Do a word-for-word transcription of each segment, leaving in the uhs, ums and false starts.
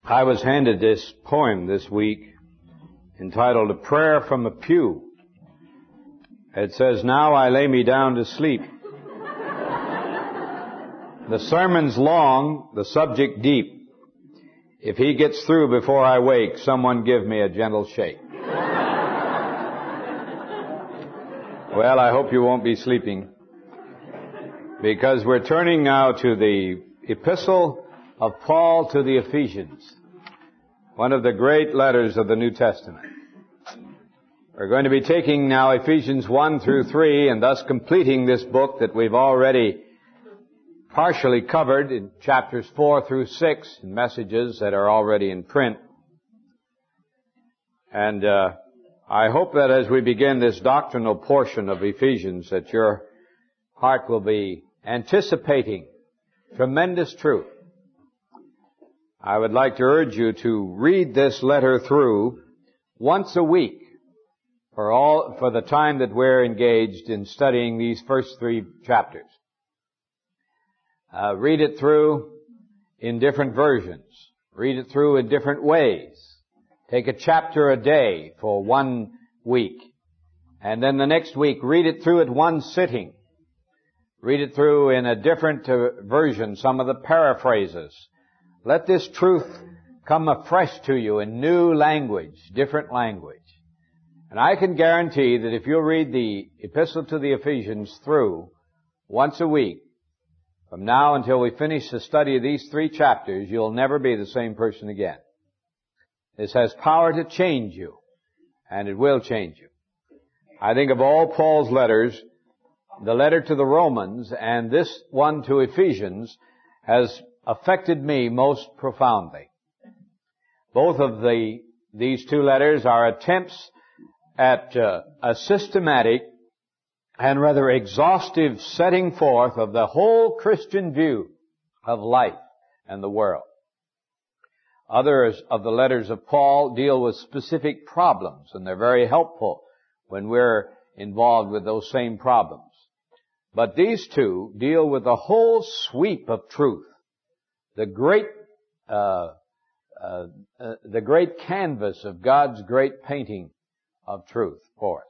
I was handed this poem this week entitled A Prayer from a Pew. It says, "Now I lay me down to sleep. The sermon's long, the subject deep. If he gets through before I wake, someone give me a gentle shake." Well, I hope you won't be sleeping, because we're turning now to the epistle of Paul to the Ephesians, one of the great letters of the New Testament. We're going to be taking now Ephesians one through three and thus completing this book that we've already partially covered in chapters four through six, in messages that are already in print. And uh, I hope that as we begin this doctrinal portion of Ephesians, that your heart will be anticipating tremendous truth. I would like to urge you to read this letter through once a week for all, for the time that we're engaged in studying these first three chapters. Uh, read it through in different versions. Read it through in different ways. Take a chapter a day for one week. And then the next week, read it through at one sitting. Read it through in a different uh, version, some of the paraphrases. Let this truth come afresh to you in new language, different language. And I can guarantee that if you'll read the Epistle to the Ephesians through once a week, from now until we finish the study of these three chapters, you'll never be the same person again. This has power to change you, and it will change you. I think of all Paul's letters, the letter to the Romans and this one to Ephesians has affected me most profoundly. Both of the these two letters are attempts at uh, a systematic and rather exhaustive setting forth of the whole Christian view of life and the world. Others of the letters of Paul deal with specific problems, and they're very helpful when we're involved with those same problems. But these two deal with the whole sweep of truth, the great, uh, uh, uh, the great canvas of God's great painting of truth for us.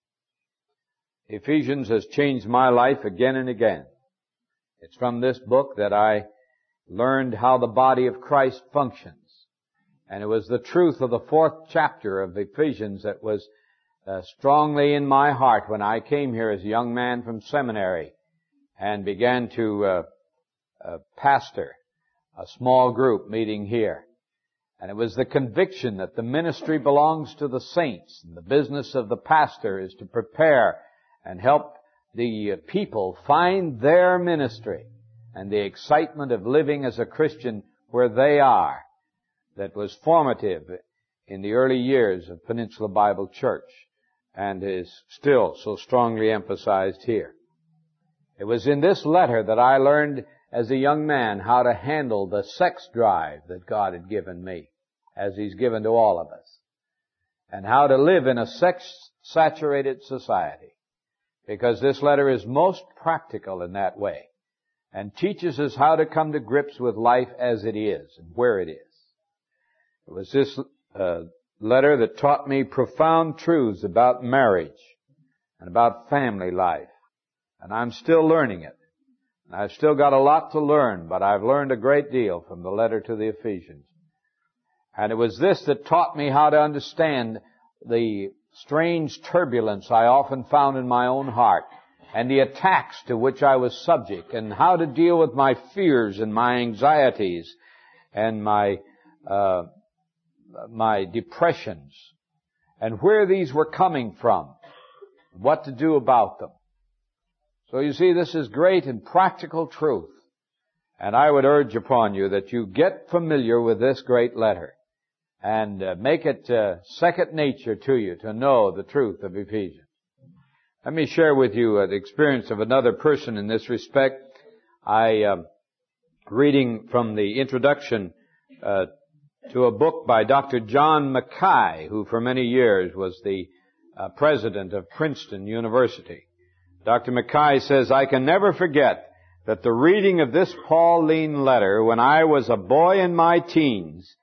Ephesians has changed my life again and again. It's from this book that I learned how the body of Christ functions. And it was the truth of the fourth chapter of Ephesians that was uh, strongly in my heart when I came here as a young man from seminary and began to uh, uh, pastor a small group meeting here. And it was the conviction that the ministry belongs to the saints, and the business of the pastor is to prepare and help the people find their ministry and the excitement of living as a Christian where they are, that was formative in the early years of Peninsula Bible Church and is still so strongly emphasized here. It was in this letter that I learned as a young man how to handle the sex drive that God had given me, as He's given to all of us, and how to live in a sex-saturated society, because this letter is most practical in that way and teaches us how to come to grips with life as it is and where it is. It was this uh, letter that taught me profound truths about marriage and about family life, and I'm still learning it. And I've still got a lot to learn, but I've learned a great deal from the letter to the Ephesians. And it was this that taught me how to understand the strange turbulence I often found in my own heart and the attacks to which I was subject, and how to deal with my fears and my anxieties and my uh, my depressions, and where these were coming from, what to do about them. So you see, this is great and practical truth. And I would urge upon you that you get familiar with this great letter and uh, make it uh, second nature to you to know the truth of Ephesians. Let me share with you uh, the experience of another person in this respect. I, uh, reading from the introduction uh, to a book by Doctor John Mackay, who for many years was the uh, president of Princeton University. Doctor Mackay says, "I can never forget that the reading of this Pauline letter when I was a boy in my teens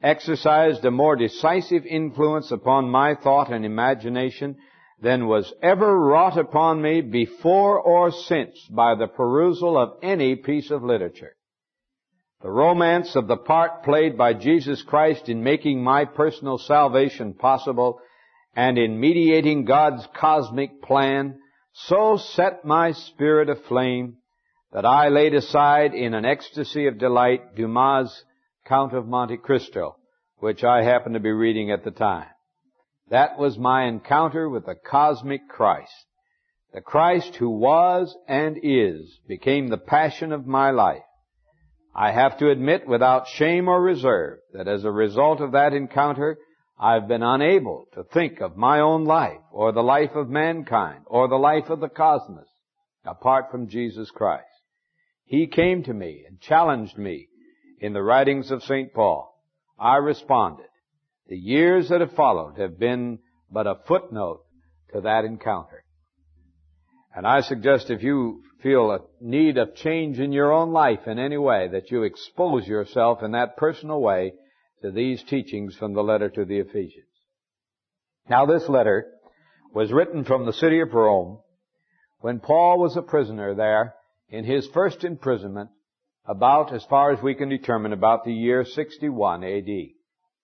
exercised a more decisive influence upon my thought and imagination than was ever wrought upon me before or since by the perusal of any piece of literature. The romance of the part played by Jesus Christ in making my personal salvation possible and in mediating God's cosmic plan so set my spirit aflame that I laid aside in an ecstasy of delight Dumas' Count of Monte Cristo, which I happened to be reading at the time. That was my encounter with the cosmic Christ. The Christ who was and is became the passion of my life. I have to admit without shame or reserve that as a result of that encounter, I've been unable to think of my own life or the life of mankind or the life of the cosmos apart from Jesus Christ. He came to me and challenged me in the writings of Saint Paul. I responded. The years that have followed have been but a footnote to that encounter. And I suggest if you feel a need of change in your own life in any way, that you expose yourself in that personal way to these teachings from the letter to the Ephesians. Now this letter was written from the city of Rome when Paul was a prisoner there in his first imprisonment about, as far as we can determine, about the year sixty-one A D.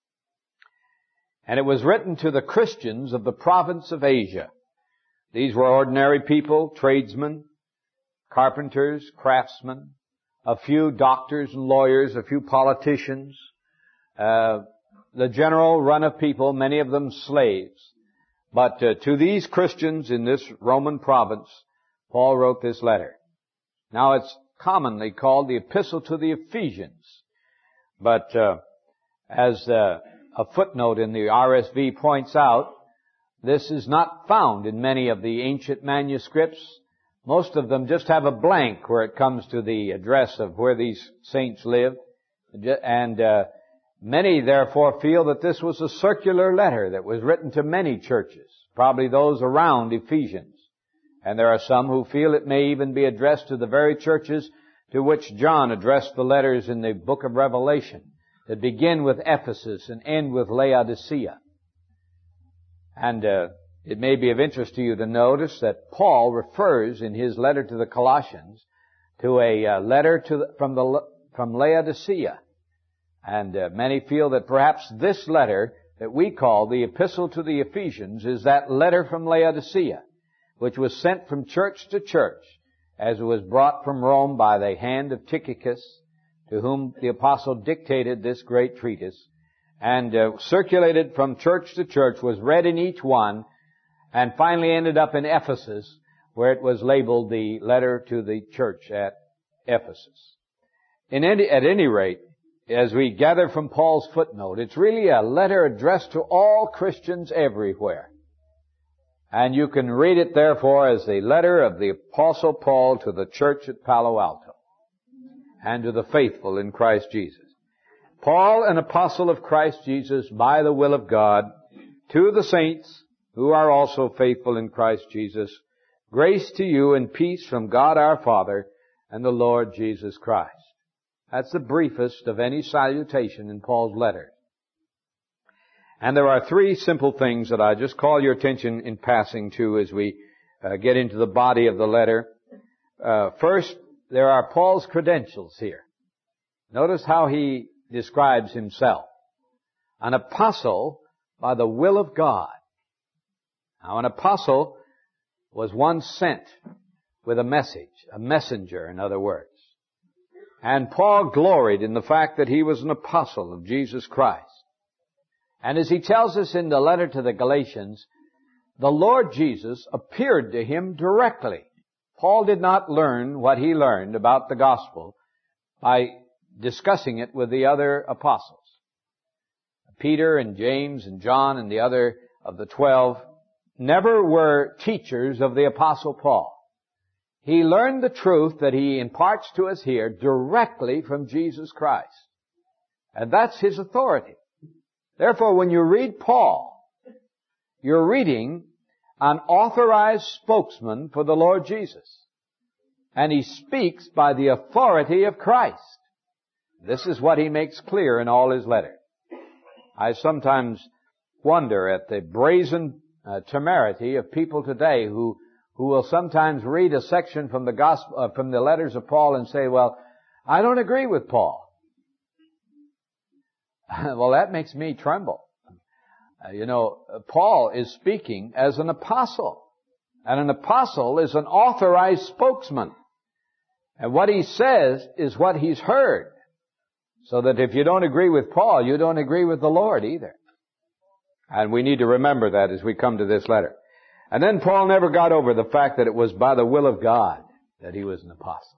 And it was written to the Christians of the province of Asia. These were ordinary people, tradesmen, carpenters, craftsmen, a few doctors and lawyers, a few politicians, uh, the general run of people, many of them slaves. But uh, to these Christians in this Roman province, Paul wrote this letter. Now it's commonly called the Epistle to the Ephesians, but uh, as uh, a footnote in the R S V points out, this is not found in many of the ancient manuscripts. Most of them just have a blank where it comes to the address of where these saints lived. And uh, many, therefore, feel that this was a circular letter that was written to many churches, probably those around Ephesians. And there are some who feel it may even be addressed to the very churches to which John addressed the letters in the book of Revelation, that begin with Ephesus and end with Laodicea. And uh, it may be of interest to you to notice that Paul refers in his letter to the Colossians to a uh, letter to the, from the from Laodicea. And uh, many feel that perhaps this letter that we call the Epistle to the Ephesians is that letter from Laodicea, which was sent from church to church as it was brought from Rome by the hand of Tychicus, to whom the apostle dictated this great treatise, and uh, circulated from church to church, was read in each one, and finally ended up in Ephesus, where it was labeled the letter to the church at Ephesus. In any, at any rate, as we gather from Paul's footnote, it's really a letter addressed to all Christians everywhere. And you can read it, therefore, as the letter of the Apostle Paul to the church at Palo Alto and to the faithful in Christ Jesus. Paul, an apostle of Christ Jesus by the will of God, to the saints who are also faithful in Christ Jesus, grace to you and peace from God our Father and the Lord Jesus Christ. That's the briefest of any salutation in Paul's letter. And there are three simple things that I just call your attention in passing to as we uh, get into the body of the letter. Uh, first, there are Paul's credentials here. Notice how he describes himself. An apostle by the will of God. Now, an apostle was one sent with a message, a messenger, in other words. And Paul gloried in the fact that he was an apostle of Jesus Christ. And as he tells us in the letter to the Galatians, the Lord Jesus appeared to him directly. Paul did not learn what he learned about the gospel by discussing it with the other apostles. Peter and James and John and the other of the twelve never were teachers of the apostle Paul. He learned the truth that he imparts to us here directly from Jesus Christ. And that's his authority. Therefore, when you read Paul, you're reading an authorized spokesman for the Lord Jesus. And he speaks by the authority of Christ. This is what he makes clear in all his letters. I sometimes wonder at the brazen uh, temerity of people today who who will sometimes read a section from the gospel uh, from the letters of Paul and say, "Well, I don't agree with Paul." Well, that makes me tremble. Uh, you know, Paul is speaking as an apostle, and an apostle is an authorized spokesman. And what he says is what he's heard. So that if you don't agree with Paul, you don't agree with the Lord either. And we need to remember that as we come to this letter. And then Paul never got over the fact that it was by the will of God that he was an apostle.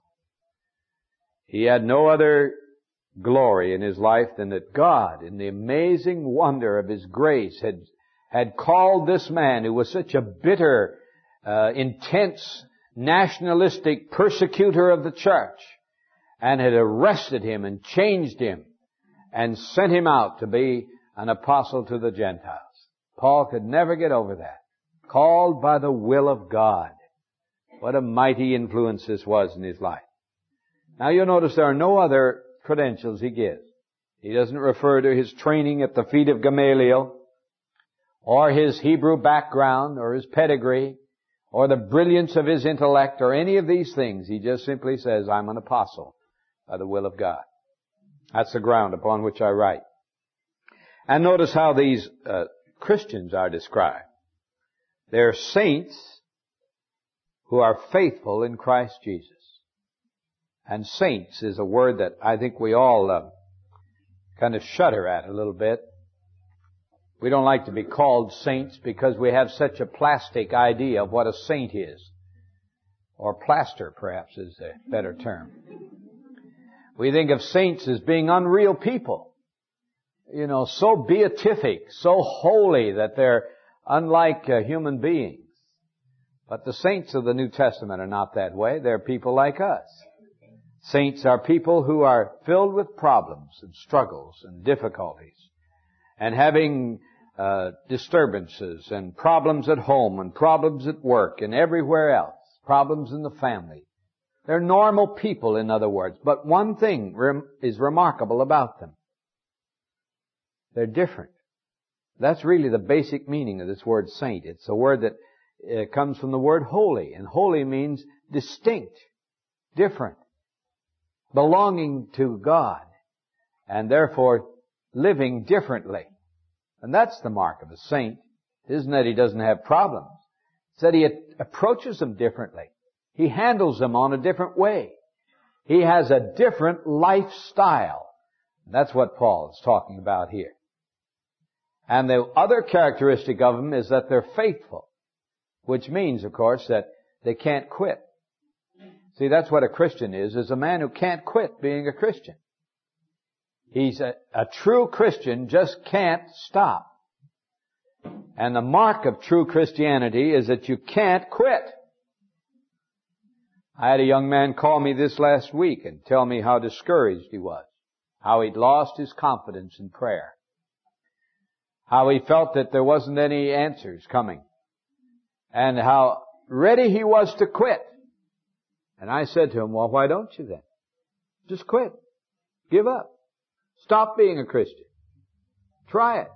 He had no other glory in his life than that God, in the amazing wonder of His grace, had had called this man who was such a bitter, uh, intense, nationalistic persecutor of the church, and had arrested him and changed him and sent him out to be an apostle to the Gentiles. Paul could never get over that. Called by the will of God. What a mighty influence this was in his life. Now you'll notice there are no other credentials he gives. He doesn't refer to his training at the feet of Gamaliel, or his Hebrew background, or his pedigree, or the brilliance of his intellect, or any of these things. He just simply says, I'm an apostle by the will of God. That's the ground upon which I write. And notice how these uh, Christians are described. They're saints who are faithful in Christ Jesus. And saints is a word that I think we all uh, kind of shudder at a little bit. We don't like to be called saints because we have such a plastic idea of what a saint is. Or plaster, perhaps, is a better term. We think of saints as being unreal people. You know, so beatific, so holy that they're unlike uh, human beings. But the saints of the New Testament are not that way. They're people like us. Saints are people who are filled with problems and struggles and difficulties and having uh, disturbances and problems at home and problems at work and everywhere else, problems in the family. They're normal people, in other words. But one thing rem- is remarkable about them. They're different. That's really the basic meaning of this word saint. It's a word that uh, comes from the word holy. And holy means distinct, different, belonging to God, and therefore living differently. And that's the mark of a saint. It isn't that he doesn't have problems. It's that he approaches them differently. He handles them on a different way. He has a different lifestyle. That's what Paul is talking about here. And the other characteristic of them is that they're faithful, which means, of course, that they can't quit. See, that's what a Christian is, is a man who can't quit being a Christian. He's a, a true Christian, just can't stop. And the mark of true Christianity is that you can't quit. I had a young man call me this last week and tell me how discouraged he was, how he'd lost his confidence in prayer, how he felt that there wasn't any answers coming, and how ready he was to quit. And I said to him, well, why don't you then? Just quit. Give up. Stop being a Christian. Try it.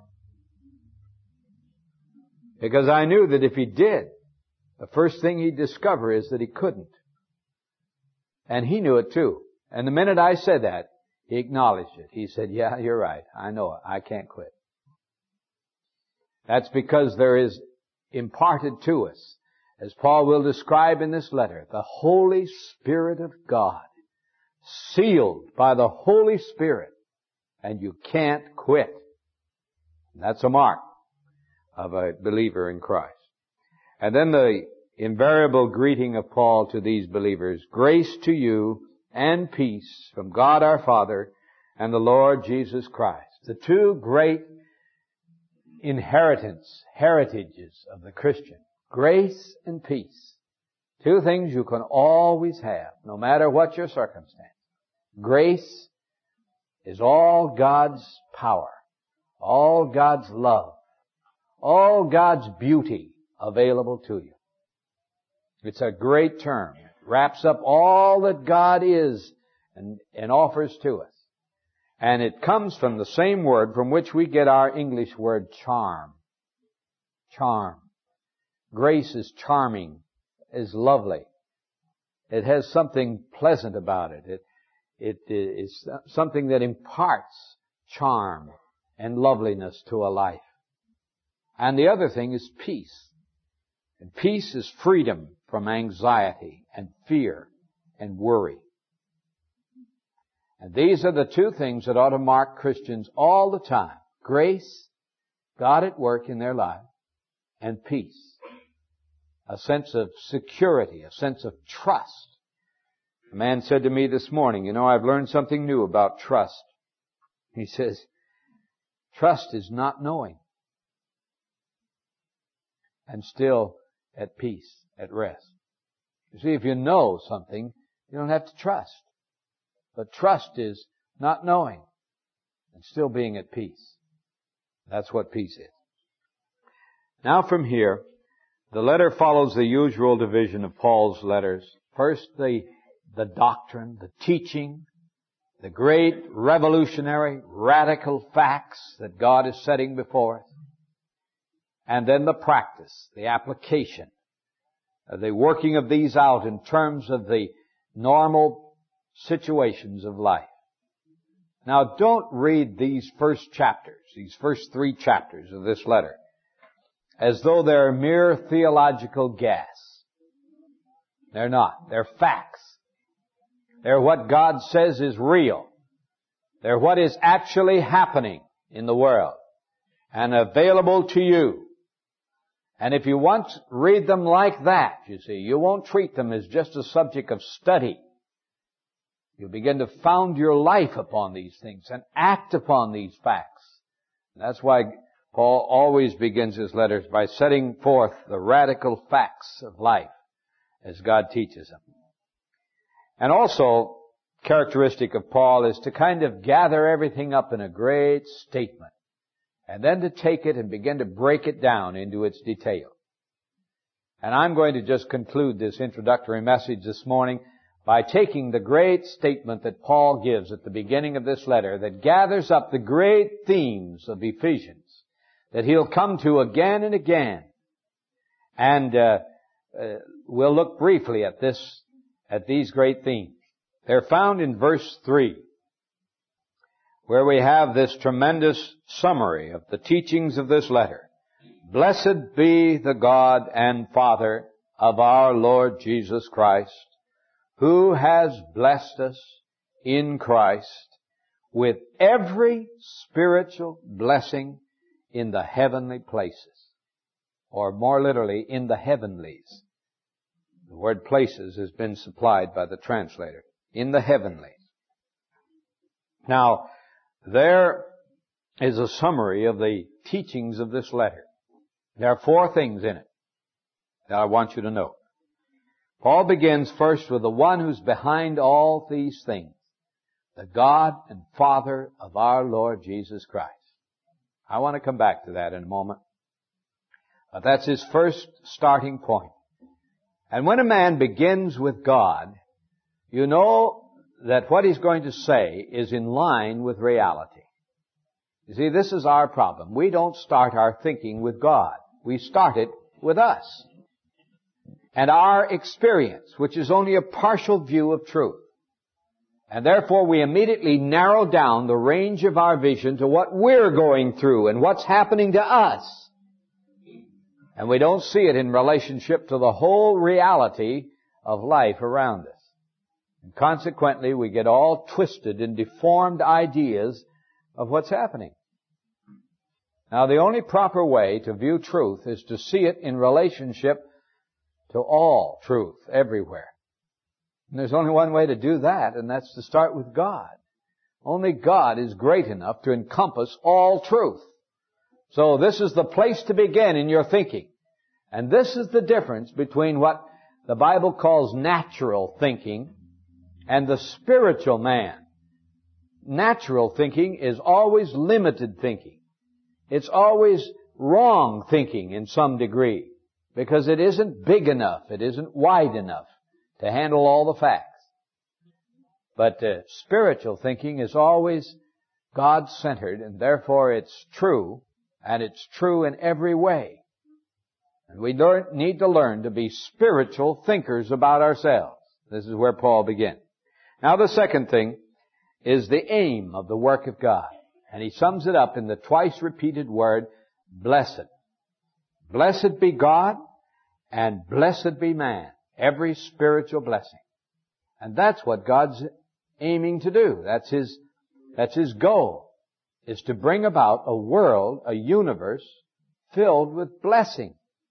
Because I knew that if he did, the first thing he'd discover is that he couldn't. And he knew it too. And the minute I said that, he acknowledged it. He said, yeah, you're right. I know it. I can't quit. That's because there is imparted to us, as Paul will describe in this letter, the Holy Spirit of God, sealed by the Holy Spirit, and you can't quit. That's a mark of a believer in Christ. And then the invariable greeting of Paul to these believers, grace to you and peace from God our Father and the Lord Jesus Christ. The two great inheritance, heritages of the Christian. Grace and peace. Two things you can always have, no matter what your circumstance. Grace is all God's power, all God's love, all God's beauty available to you. It's a great term. It wraps up all that God is and, and offers to us. And it comes from the same word from which we get our English word charm. Charm. Grace is charming, is lovely. It has something pleasant about it. It, it is something that imparts charm and loveliness to a life. And the other thing is peace. And peace is freedom from anxiety and fear and worry. And these are the two things that ought to mark Christians all the time. Grace, God at work in their life, and peace. A sense of security, a sense of trust. A man said to me this morning, you know, I've learned something new about trust. He says, trust is not knowing. And still at peace, at rest. You see, if you know something, you don't have to trust. But trust is not knowing and still being at peace. That's what peace is. Now from here, the letter follows the usual division of Paul's letters. First, the, the doctrine, the teaching, the great revolutionary, radical facts that God is setting before us. And then the practice, the application, the working of these out in terms of the normal situations of life. Now, don't read these first chapters, these first three chapters of this letter, as though they're mere theological gas. They're not. They're facts. They're what God says is real. They're what is actually happening in the world and available to you. And if you want to read them like that, you see, you won't treat them as just a subject of study. You'll begin to found your life upon these things and act upon these facts. And that's why Paul always begins his letters by setting forth the radical facts of life as God teaches them. And also, characteristic of Paul is to kind of gather everything up in a great statement and then to take it and begin to break it down into its detail. And I'm going to just conclude this introductory message this morning by taking the great statement that Paul gives at the beginning of this letter that gathers up the great themes of Ephesians that he'll come to again and again. And uh, uh, we'll look briefly at this, at these great themes. They're found in verse three, where we have this tremendous summary of the teachings of this letter. Blessed be the God and Father of our Lord Jesus Christ, who has blessed us in Christ with every spiritual blessing in the heavenly places. Or more literally, in the heavenlies. The word places has been supplied by the translator. In the heavenlies. Now, there is a summary of the teachings of this letter. There are four things in it that I want you to know. Paul begins first with the one who's behind all these things, the God and Father of our Lord Jesus Christ. I want to come back to that in a moment. But that's his first starting point. And when a man begins with God, you know that what he's going to say is in line with reality. You see, this is our problem. We don't start our thinking with God. We start it with us. And our experience, which is only a partial view of truth. And therefore we immediately narrow down the range of our vision to what we're going through and what's happening to us. And we don't see it in relationship to the whole reality of life around us. And consequently, we get all twisted and deformed ideas of what's happening. Now, the only proper way to view truth is to see it in relationship to all truth, everywhere. And there's only one way to do that, and that's to start with God. Only God is great enough to encompass all truth. So this is the place to begin in your thinking. And this is the difference between what the Bible calls natural thinking and the spiritual man. Natural thinking is always limited thinking. It's always wrong thinking in some degree because it isn't big enough, it isn't wide enough to handle all the facts. But uh, spiritual thinking is always God-centered, and therefore it's true, and it's true in every way. And we learn, need to learn to be spiritual thinkers about ourselves. This is where Paul begins. Now the second thing is the aim of the work of God. And he sums it up in the twice repeated word, blessed. Blessed be God and blessed be man. Every spiritual blessing. And that's what God's aiming to do. That's His, that's His goal, is to bring about a world, a universe filled with blessing.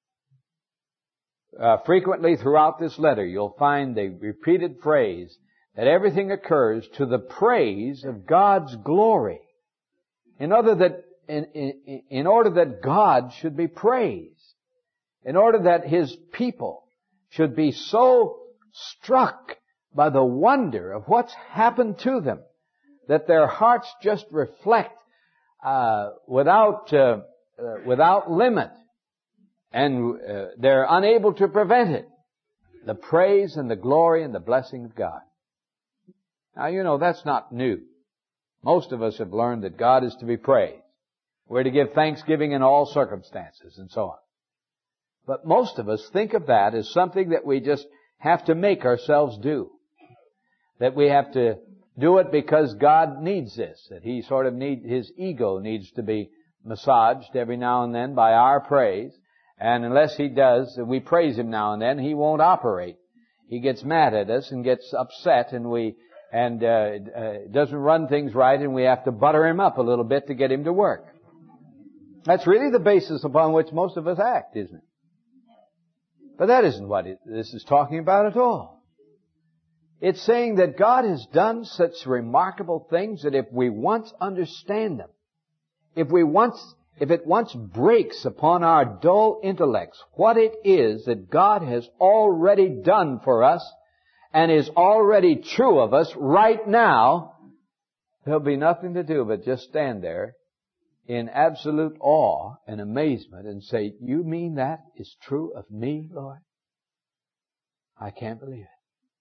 Uh, frequently throughout this letter, you'll find the repeated phrase that everything occurs to the praise of God's glory. In order that, in, in, in order that God should be praised. In order that His people should be so struck by the wonder of what's happened to them that their hearts just reflect uh, without uh, uh, without limit, and uh, they're unable to prevent it. The praise and the glory and the blessing of God. Now, you know, that's not new. Most of us have learned that God is to be praised. We're to give thanksgiving in all circumstances and so on. But most of us think of that as something that we just have to make ourselves do. That we have to do it because God needs this. That He sort of need, His ego needs to be massaged every now and then by our praise. And unless He does, we praise Him now and then, He won't operate. He gets mad at us and gets upset, and we, and, uh, uh doesn't run things right, and we have to butter Him up a little bit to get Him to work. That's really the basis upon which most of us act, isn't it? But that isn't what it, this is talking about at all. It's saying that God has done such remarkable things that if we once understand them, if we once, if it once breaks upon our dull intellects what it is that God has already done for us and is already true of us right now, there'll be nothing to do but just stand there in absolute awe and amazement and say, you mean that is true of me, Lord? I can't believe it.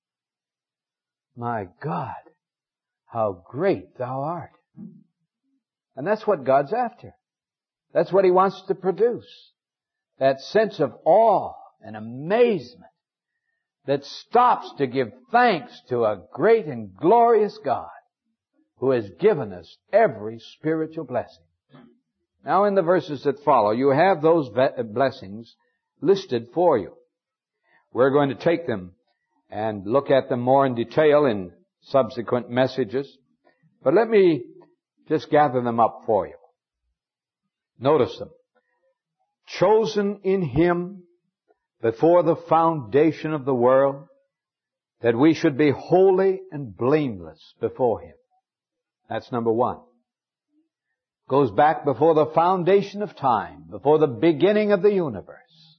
My God, how great Thou art. And that's what God's after. That's what He wants to produce. That sense of awe and amazement that stops to give thanks to a great and glorious God who has given us every spiritual blessing. Now in the verses that follow, you have those blessings listed for you. We're going to take them and look at them more in detail in subsequent messages. But let me just gather them up for you. Notice them. Chosen in Him before the foundation of the world, that we should be holy and blameless before Him. That's number one. Goes back before the foundation of time, before the beginning of the universe.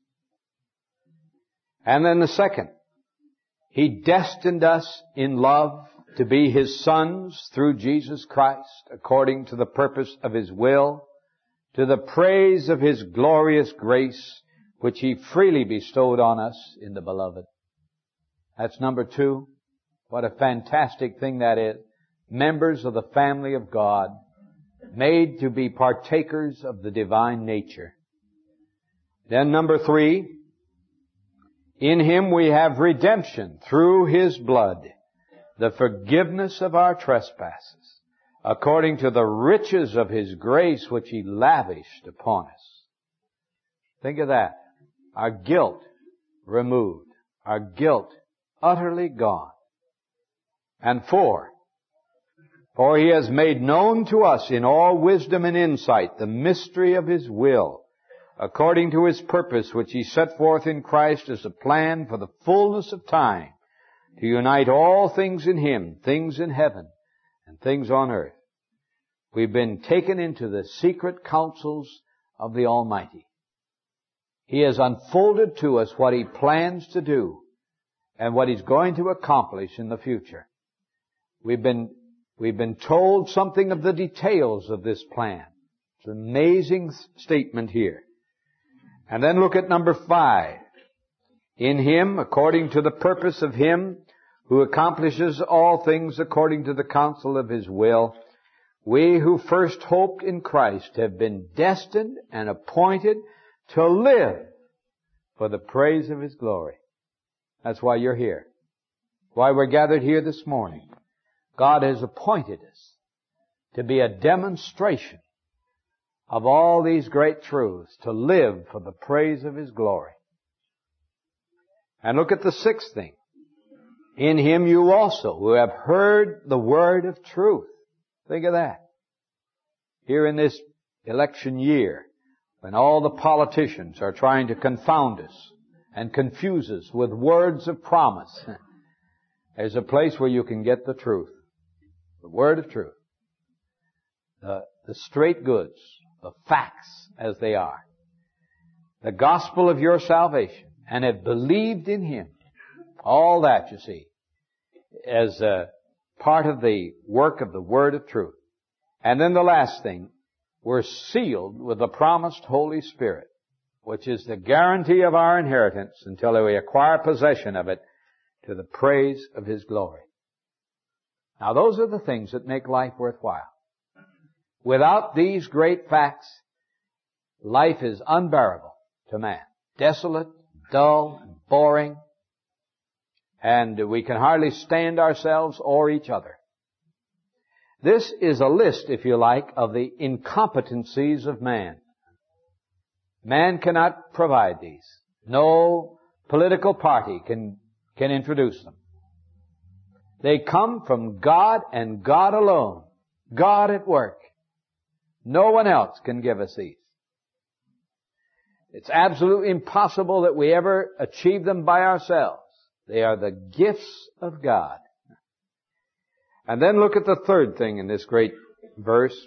And then the second, He destined us in love to be His sons through Jesus Christ, according to the purpose of His will, to the praise of His glorious grace, which He freely bestowed on us in the Beloved. That's number two. What a fantastic thing that is. Members of the family of God, made to be partakers of the divine nature. Then number three, in Him we have redemption through His blood, the forgiveness of our trespasses, according to the riches of His grace which He lavished upon us. Think of that. Our guilt removed. Our guilt utterly gone. And four, for He has made known to us in all wisdom and insight the mystery of His will, according to His purpose which He set forth in Christ as a plan for the fullness of time, to unite all things in Him, things in heaven and things on earth. We've been taken into the secret counsels of the Almighty. He has unfolded to us what He plans to do and what He's going to accomplish in the future. We've been We've been told something of the details of this plan. It's an amazing statement here. And then look at number five. In Him, according to the purpose of Him who accomplishes all things according to the counsel of His will, We who first hoped in Christ have been destined and appointed to live for the praise of His glory. That's why you're here. Why we're gathered here this morning. God has appointed us to be a demonstration of all these great truths, to live for the praise of His glory. And look at the sixth thing. In Him you also, who have heard the word of truth. Think of that. Here in this election year, when all the politicians are trying to confound us and confuse us with words of promise, there's a place where you can get the truth. The word of truth. The, the straight goods. The facts as they are. The gospel of your salvation. And have believed in Him. All that, you see, as a part of the work of the word of truth. And then the last thing, we're sealed with the promised Holy Spirit, which is the guarantee of our inheritance until we acquire possession of it to the praise of His glory. Now those are the things that make life worthwhile. Without these great facts, life is unbearable to man. Desolate, dull, and boring, and we can hardly stand ourselves or each other. This is a list, if you like, of the incompetencies of man. Man cannot provide these. No political party can, can introduce them. They come from God and God alone. God at work. No one else can give us these. It's absolutely impossible that we ever achieve them by ourselves. They are the gifts of God. And then look at the third thing in this great verse.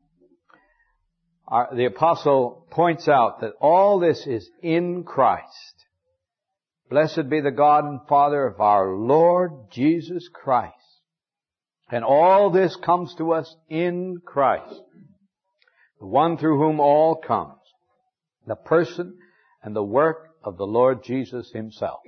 Our, the apostle points out that all this is in Christ. Blessed be the God and Father of our Lord Jesus Christ. And all this comes to us in Christ, the one through whom all comes, the person and the work of the Lord Jesus Himself.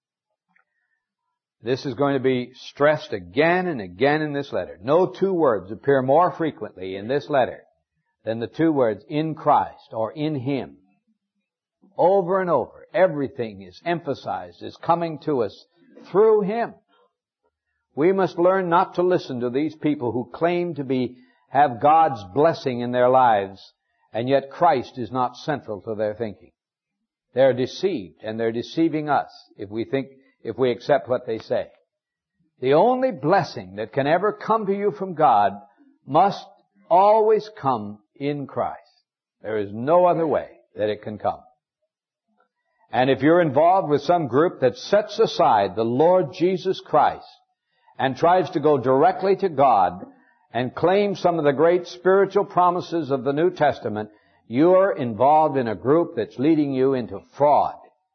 This is going to be stressed again and again in this letter. No two words appear more frequently in this letter than the two words in Christ or in Him. Over and over, everything is emphasized as coming to us through Him. We must learn not to listen to these people who claim to be have God's blessing in their lives, and yet Christ is not central to their thinking. They're deceived, and they're deceiving us if we think, if we accept what they say. The only blessing that can ever come to you from God must always come in Christ. There is no other way that it can come. And if you're involved with some group that sets aside the Lord Jesus Christ and tries to go directly to God and claim some of the great spiritual promises of the New Testament, you're involved in a group that's leading you into fraud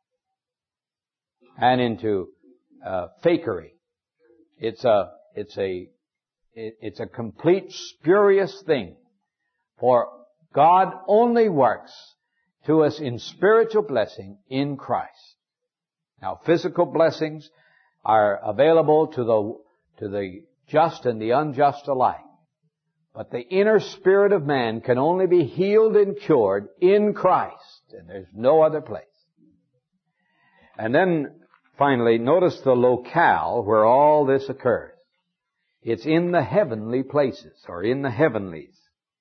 and into uh, fakery. It's a, it's a, it's a complete spurious thing. For God only works to us in spiritual blessing in Christ. Now, physical blessings are available to the, to the just and the unjust alike. But the inner spirit of man can only be healed and cured in Christ. And there's no other place. And then, finally, notice the locale where all this occurs. It's in the heavenly places, or in the heavenlies.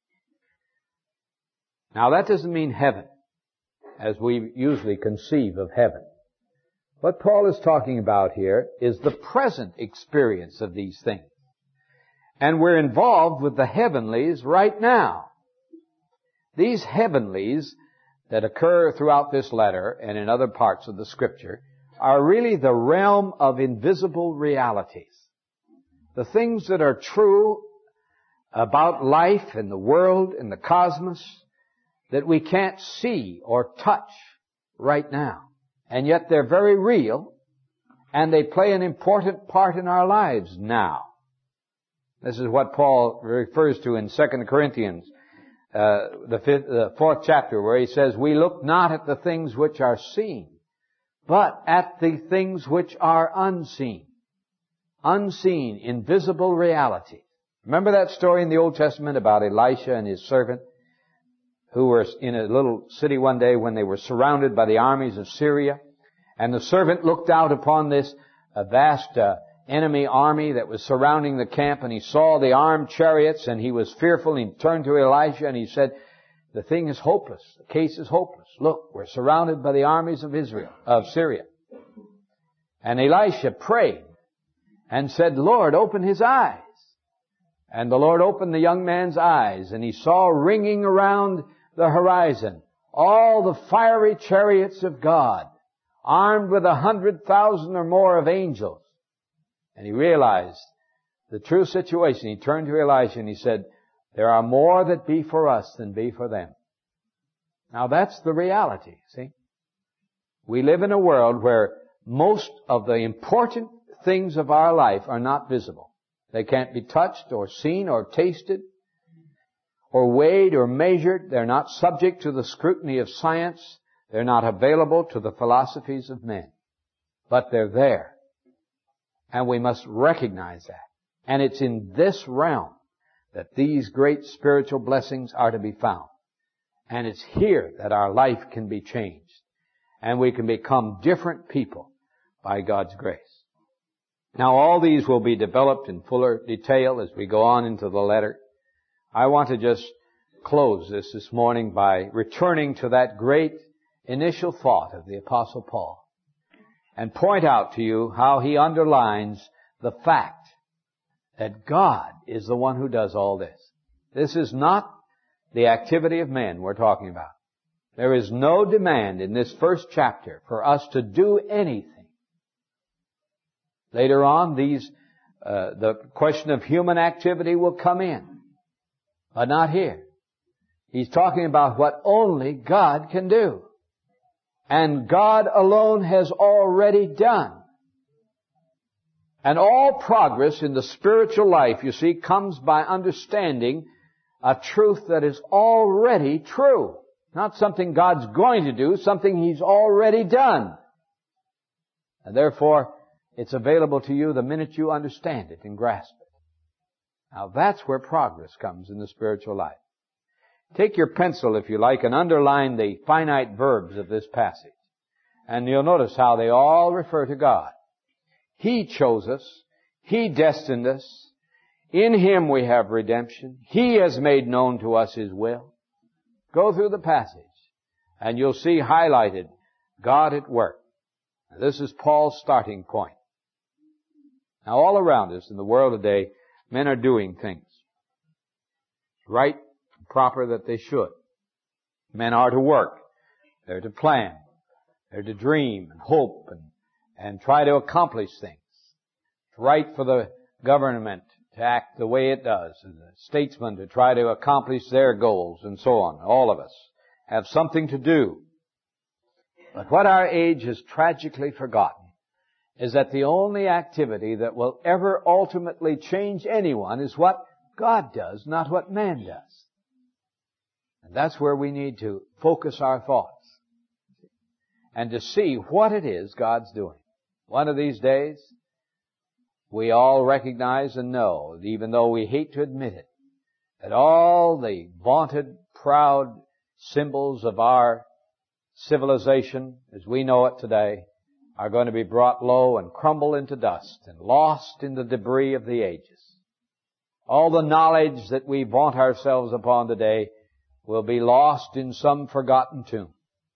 Now, that doesn't mean heaven, as we usually conceive of heaven. What Paul is talking about here is the present experience of these things. And we're involved with the heavenlies right now. These heavenlies that occur throughout this letter and in other parts of the Scripture are really the realm of invisible realities. The things that are true about life and the world and the cosmos that we can't see or touch right now. And yet they're very real, and they play an important part in our lives now. This is what Paul refers to in Second Corinthians, uh, the, fifth, the fourth chapter, where he says, "We look not at the things which are seen, but at the things which are unseen." Unseen, invisible reality. Remember that story in the Old Testament about Elisha and his servant who were in a little city one day when they were surrounded by the armies of Syria? And the servant looked out upon this uh, vast uh, enemy army that was surrounding the camp, and he saw the armed chariots, and he was fearful, and he turned to Elisha and he said, the thing is hopeless. The case is hopeless. Look, we're surrounded by the armies of Israel, of Syria. And Elisha prayed and said, Lord, open his eyes. And the Lord opened the young man's eyes, and he saw ringing around the horizon all the fiery chariots of God, armed with a hundred thousand or more of angels. And he realized the true situation. He turned to Elisha and he said, there are more that be for us than be for them. Now that's the reality, see? We live in a world where most of the important things of our life are not visible. They can't be touched or seen or tasted or weighed or measured. They're not subject to the scrutiny of science. They're not available to the philosophies of men. But they're there. And we must recognize that. And it's in this realm that these great spiritual blessings are to be found. And it's here that our life can be changed. And we can become different people by God's grace. Now all these will be developed in fuller detail as we go on into the letter. I want to just close this this morning by returning to that great initial thought of the Apostle Paul and point out to you how he underlines the fact that God is the one who does all this. This is not the activity of men we're talking about. There is no demand in this first chapter for us to do anything. Later on, these, uh, the question of human activity will come in. But not here. He's talking about what only God can do. And God alone has already done. And all progress in the spiritual life, you see, comes by understanding a truth that is already true. Not something God's going to do, something He's already done. And therefore, it's available to you the minute you understand it and grasp it. Now that's where progress comes in the spiritual life. Take your pencil, if you like, and underline the finite verbs of this passage. And you'll notice how they all refer to God. He chose us. He destined us. In Him we have redemption. He has made known to us His will. Go through the passage, and you'll see highlighted God at work. This is Paul's starting point. Now all around us in the world today, men are doing things right and proper that they should. Men are to work. They're to plan. They're to dream and hope and, and try to accomplish things. It's right for the government to act the way it does, and the statesmen to try to accomplish their goals and so on. All of us have something to do. But what our age has tragically forgotten is that the only activity that will ever ultimately change anyone is what God does, not what man does. And that's where we need to focus our thoughts and to see what it is God's doing. One of these days, we all recognize and know, even though we hate to admit it, that all the vaunted, proud symbols of our civilization, as we know it today, are going to be brought low and crumble into dust and lost in the debris of the ages. All the knowledge that we vaunt ourselves upon today will be lost in some forgotten tomb.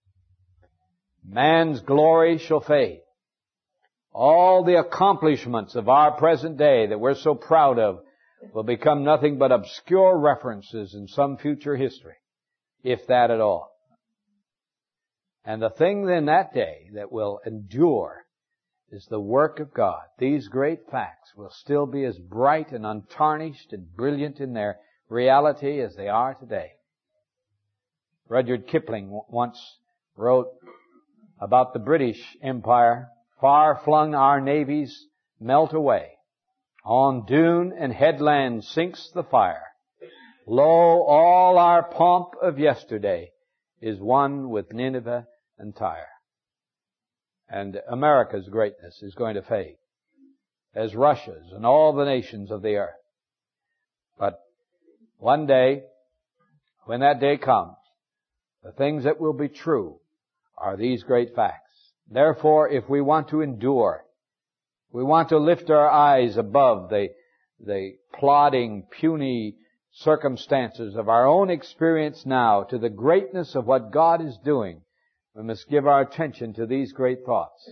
Man's glory shall fade. All the accomplishments of our present day that we're so proud of will become nothing but obscure references in some future history, if that at all. And the thing in that day that will endure is the work of God. These great facts will still be as bright and untarnished and brilliant in their reality as they are today. Rudyard Kipling once wrote about the British Empire, far flung our navies melt away. On dune and headland sinks the fire. Lo, all our pomp of yesterday is one with Nineveh and Tyre. And America's greatness is going to fade, as Russia's and all the nations of the earth. But one day, when that day comes, the things that will be true are these great facts. Therefore, if we want to endure, we want to lift our eyes above the, the plodding, puny circumstances of our own experience now to the greatness of what God is doing, we must give our attention to these great thoughts.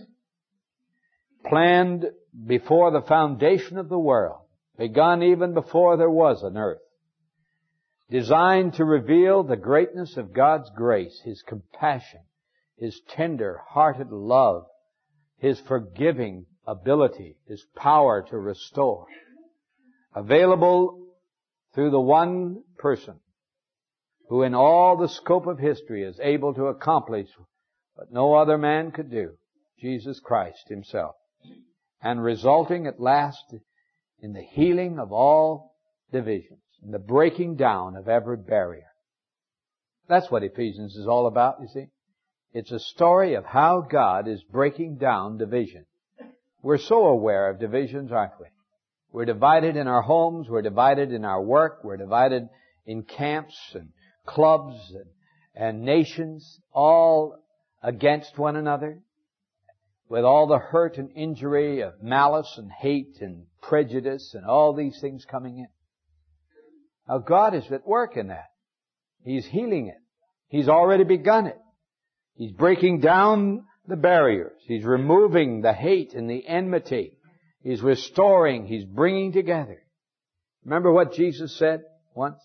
Planned before the foundation of the world, begun even before there was an earth, designed to reveal the greatness of God's grace, His compassion, His tender-hearted love, His forgiving ability, His power to restore, available through the one person who in all the scope of history is able to accomplish what no other man could do, Jesus Christ Himself, and resulting at last in the healing of all divisions, in the breaking down of every barrier. That's what Ephesians is all about, you see. It's a story of how God is breaking down division. We're so aware of divisions, aren't we? We're divided in our homes, we're divided in our work, we're divided in camps and clubs and, and nations, all against one another, with all the hurt and injury of malice and hate and prejudice and all these things coming in. Now God is at work in that. He's healing it. He's already begun it. He's breaking down the barriers. He's removing the hate and the enmity. He's restoring. He's bringing together. Remember what Jesus said once?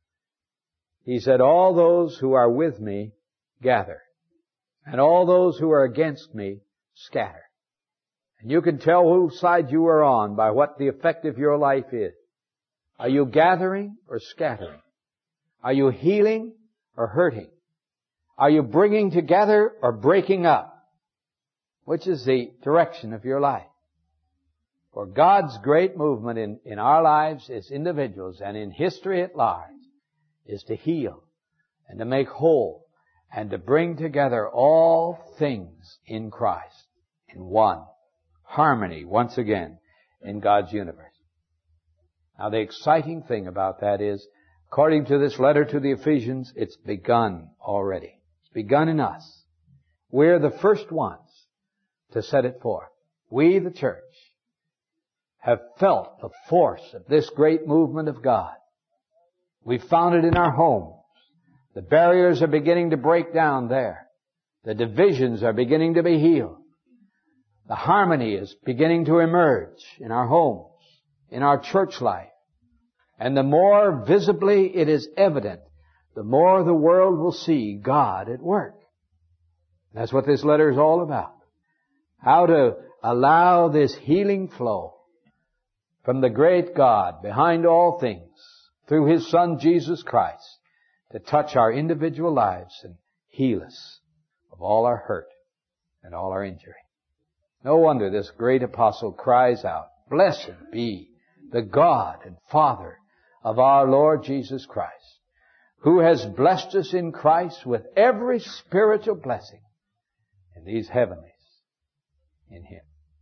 He said, all those who are with me gather, and all those who are against me scatter. And you can tell whose side you are on by what the effect of your life is. Are you gathering or scattering? Are you healing or hurting? Are you bringing together or breaking up? Which is the direction of your life? For God's great movement in, in our lives as individuals and in history at large is to heal and to make whole and to bring together all things in Christ in one harmony once again in God's universe. Now the exciting thing about that is, according to this letter to the Ephesians, it's begun already. It's begun in us. We're the first ones to set it forth. We, the church, have felt the force of this great movement of God. We found it in our homes. The barriers are beginning to break down there. The divisions are beginning to be healed. The harmony is beginning to emerge in our homes, in our church life. And the more visibly it is evident, the more the world will see God at work. That's what this letter is all about. How to allow this healing flow from the great God behind all things through His Son Jesus Christ to touch our individual lives and heal us of all our hurt and all our injury. No wonder this great apostle cries out, "Blessed be the God and Father of our Lord Jesus Christ, who has blessed us in Christ with every spiritual blessing in these heavenlies in Him."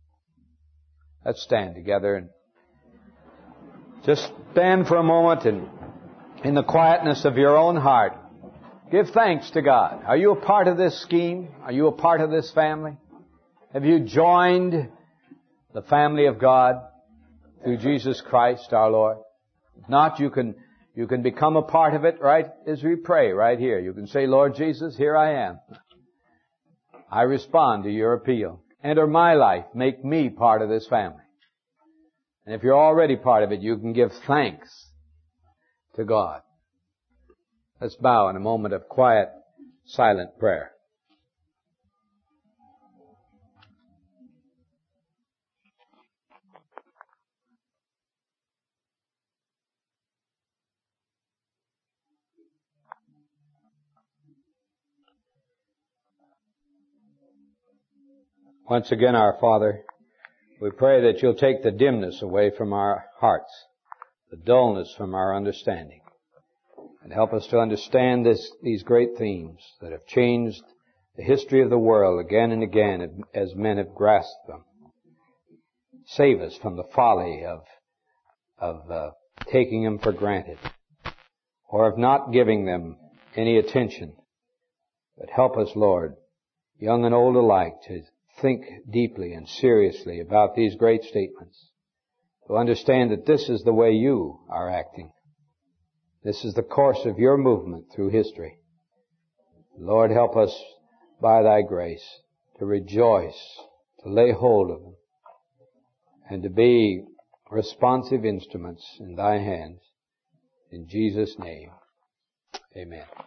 Let's stand together and just stand for a moment and in the quietness of your own heart, give thanks to God. Are you a part of this scheme? Are you a part of this family? Have you joined the family of God through Jesus Christ our Lord? If not, you can, you can become a part of it right as we pray right here. You can say, "Lord Jesus, here I am. I respond to your appeal. Enter my life. Make me part of this family." And if you're already part of it, you can give thanks to God. Let's bow in a moment of quiet, silent prayer. Once again, our Father, we pray that you'll take the dimness away from our hearts, the dullness from our understanding, and help us to understand this, these great themes that have changed the history of the world again and again as men have grasped them. Save us from the folly of, of uh, taking them for granted, or of not giving them any attention. But help us, Lord, young and old alike, to think deeply and seriously about these great statements, to understand that this is the way you are acting. This is the course of your movement through history. Lord, help us by thy grace to rejoice, to lay hold of them, and to be responsive instruments in thy hands. In Jesus' name, amen.